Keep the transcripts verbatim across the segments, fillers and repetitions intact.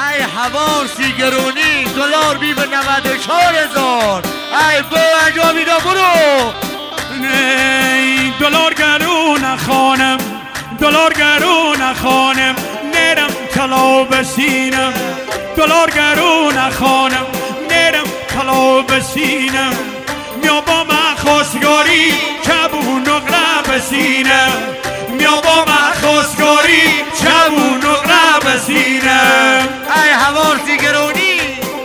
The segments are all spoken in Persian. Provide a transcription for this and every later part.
ای حواسی گرونی دلار بی به نود و چهار هزار. ای با انجامی دا برو. نه دلار گرون خانم، دلار گرون خانم، نرم طلا بسینم. دلار گرون خانم، نرم طلا بسینم. میا با من خواستگاری چبون نقره بسینم. میا با من خواستگاری چبون نقره بسینم. ای حواسی گرونی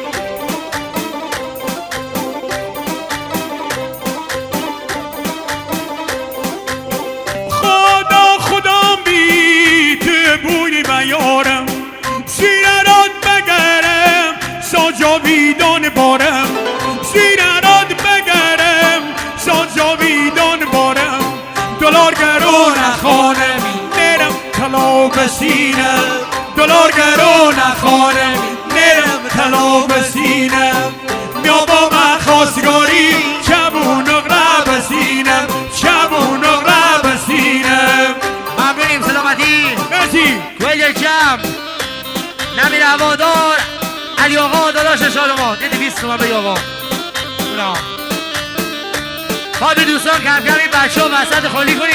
خدا خدا بی تو بوی بیارم، زیرارات بگرم ساجاویدان بارم. زیرارات بگرم ساجاویدان بارم. دلار گرون خانم نرم طلا بسینم. دلار گرون خانم نرم طلا بسینم. میا با من خواستگاری چبون نقره بسینم. چبون نقره بسینم. ممنونیم سلامتی. مرسی. توی جمع نمیر هوادار علی آقا داداش شادمان یه دویست تومن بگی آقا. خب دوستان کم کم این بچه ها وسط خالی کنید.